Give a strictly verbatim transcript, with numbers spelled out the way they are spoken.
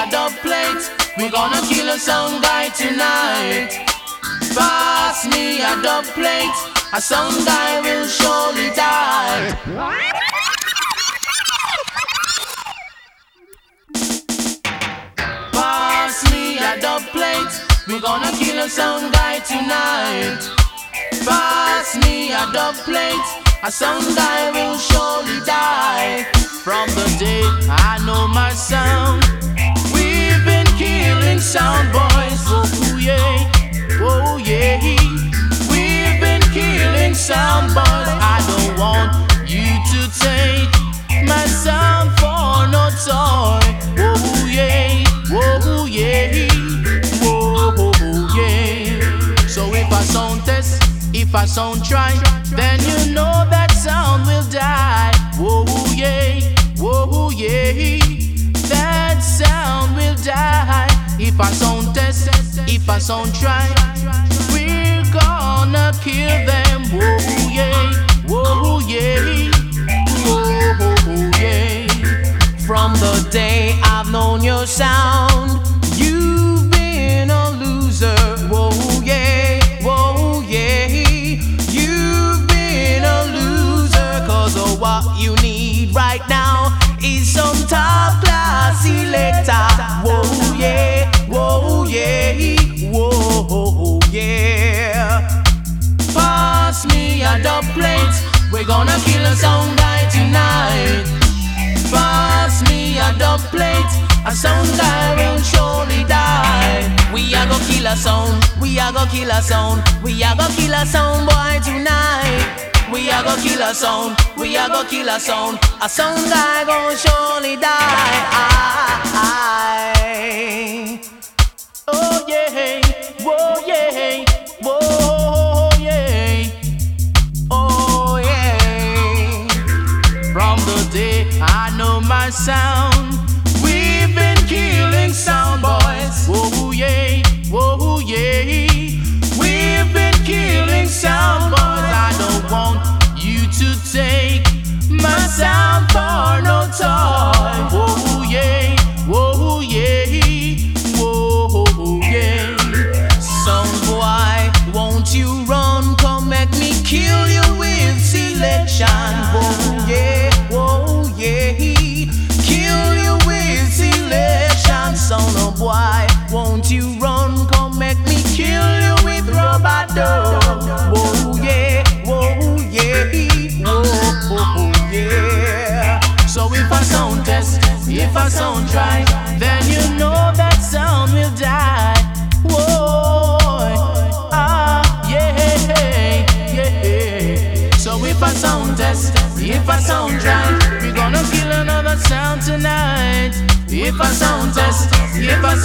a dub plate. We gonna kill a sound guy tonight. Pass me a dub plate. A sound guy will surely die. Pass me a dub plate. We gonna kill a sound guy tonight. Pass me a dub plate. A sound guy will surely die. From the day I know my sound, we've been killing sound boys. Oh yeah, oh yeah. We've been killing sound boys. I don't want you to take my sound for no toy. Oh yeah, oh yeah, oh yeah. So if I sound test, if I sound try, then you know that sound will die. Whoa yeah, whoa yeah, that sound will die. If I sound test, if I sound try, we're gonna kill them. Whoa yeah, whoa yeah, whoa yeah. From the day I've known your sound, you've been a loser. Whoa yeah, whoa yeah. You've been a loser, cause of what you need right now is some top class selector. Whoa yeah, whoa yeah, whoa yeah. Pass me a dub plate. We're gonna kill a sound guy tonight. Pass me a dub plate. A sound guy will surely die. We are gonna kill a sound. We are gonna kill a sound. We are gonna kill a sound boy tonight. We are gonna kill a sound. We are gonna kill a sound. A sound guy gon' surely die. I, oh yeah, whoa yeah, whoa yeah, oh yeah. From the day I know my sound, we've been killing sound boys. Whoa yeah, whoa yeah. We've been killing sound boys. I don't want you to take my sound for no toy. Whoa yeah, whoa yeah, whoa yeah. Sound boy, won't you run? Come make me kill you with selection. Whoa yeah, whoa yeah. Kill you with selection. Sound boy, won't you run? Come make me kill you with rubber dub. Whoa yeah, whoa yeah, whoa yeah. So if I sound test, if I sound try, then you know that sound will die. Whoa, ah yeah, yeah. So if I sound test, if I sound try, we're gonna kill another sound tonight. If I sound test, if I